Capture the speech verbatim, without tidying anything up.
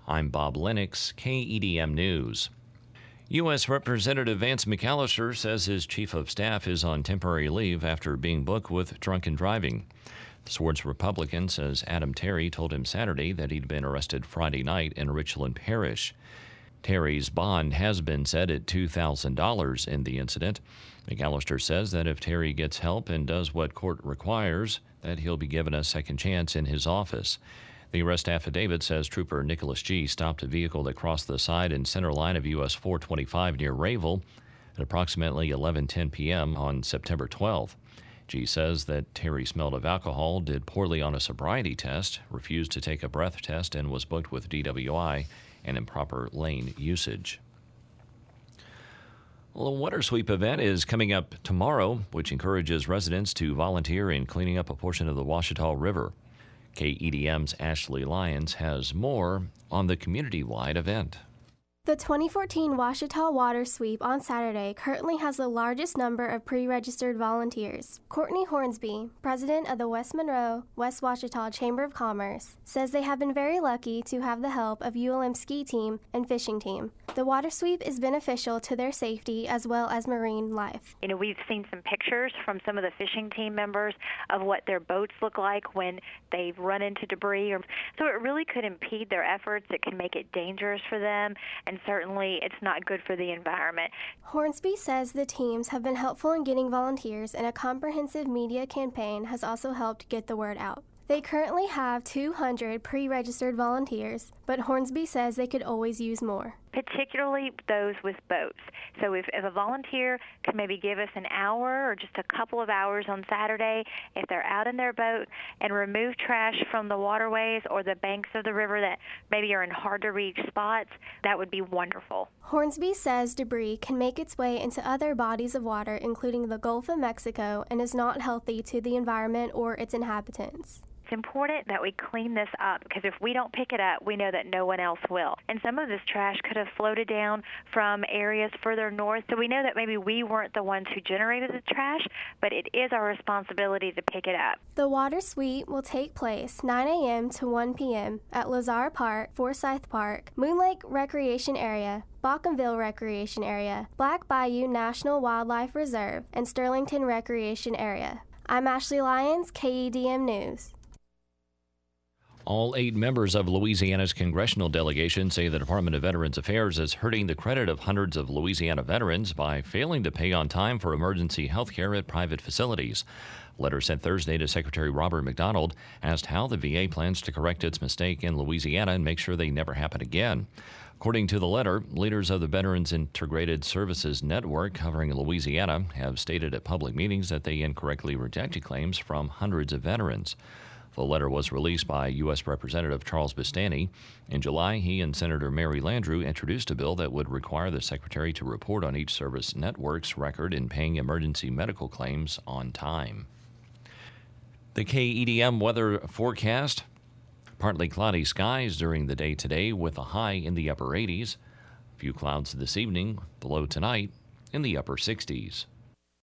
I'm Bob Lennox, K E D M News. U S. Representative Vance McAllister says his chief of staff is on temporary leave after being booked with drunken driving. The Swords Republican says Adam Terry told him Saturday that he'd been arrested Friday night in Richland Parish. Terry's bond has been set at two thousand dollars in the incident. McAllister says that if Terry gets help and does what court requires, that he'll be given a second chance in his office. The arrest affidavit says Trooper Nicholas G. stopped a vehicle that crossed the side and center line of U S four twenty-five near Rayville at approximately eleven ten p.m. on September twelfth. G says that Terry smelled of alcohol, did poorly on a sobriety test, refused to take a breath test, and was booked with D W I and improper lane usage. Well, a water sweep event is coming up tomorrow, which encourages residents to volunteer in cleaning up a portion of the Ouachita River. K E D M's Ashley Lyons has more on the community-wide event. The twenty fourteen Ouachita Water Sweep on Saturday currently has the largest number of pre-registered volunteers. Courtney Hornsby, president of the West Monroe, West Ouachita Chamber of Commerce, says they have been very lucky to have the help of U L M ski team and fishing team. The water sweep is beneficial to their safety as well as marine life. You know, we've seen some pictures from some of the fishing team members of what their boats look like when they've run into debris. So it really could impede their efforts. It can make it dangerous for them, and certainly it's not good for the environment. Hornsby says the teams have been helpful in getting volunteers, and a comprehensive media campaign has also helped get the word out. They currently have two hundred pre-registered volunteers, but Hornsby says they could always use more. Particularly those with boats. So if, if a volunteer could maybe give us an hour or just a couple of hours on Saturday, if they're out in their boat, and remove trash from the waterways or the banks of the river that maybe are in hard-to-reach spots, that would be wonderful. Hornsby says debris can make its way into other bodies of water, including the Gulf of Mexico, and is not healthy to the environment or its inhabitants. It's important that we clean this up, because if we don't pick it up, we know that no one else will. And some of this trash could have floated down from areas further north, so we know that maybe we weren't the ones who generated the trash, but it is our responsibility to pick it up. The water sweep will take place nine a.m. to one p.m. at Lazar Park, Forsyth Park, Moon Lake Recreation Area, Bockenville Recreation Area, Black Bayou National Wildlife Reserve, and Sterlington Recreation Area. I'm Ashley Lyons, K E D M News. All eight members of Louisiana's congressional delegation say the Department of Veterans Affairs is hurting the credit of hundreds of Louisiana veterans by failing to pay on time for emergency health care at private facilities. A letter sent Thursday to Secretary Robert McDonald asked how the V A plans to correct its mistake in Louisiana and make sure they never happen again. According to the letter, leaders of the Veterans Integrated Services Network covering Louisiana have stated at public meetings that they incorrectly rejected claims from hundreds of veterans. The letter was released by U S. Representative Charles Bastani. In July, he and Senator Mary Landrieu introduced a bill that would require the Secretary to report on each service network's record in paying emergency medical claims on time. The K E D M weather forecast: partly cloudy skies during the day today with a high in the upper eighties. A few clouds this evening, below tonight in the upper sixties.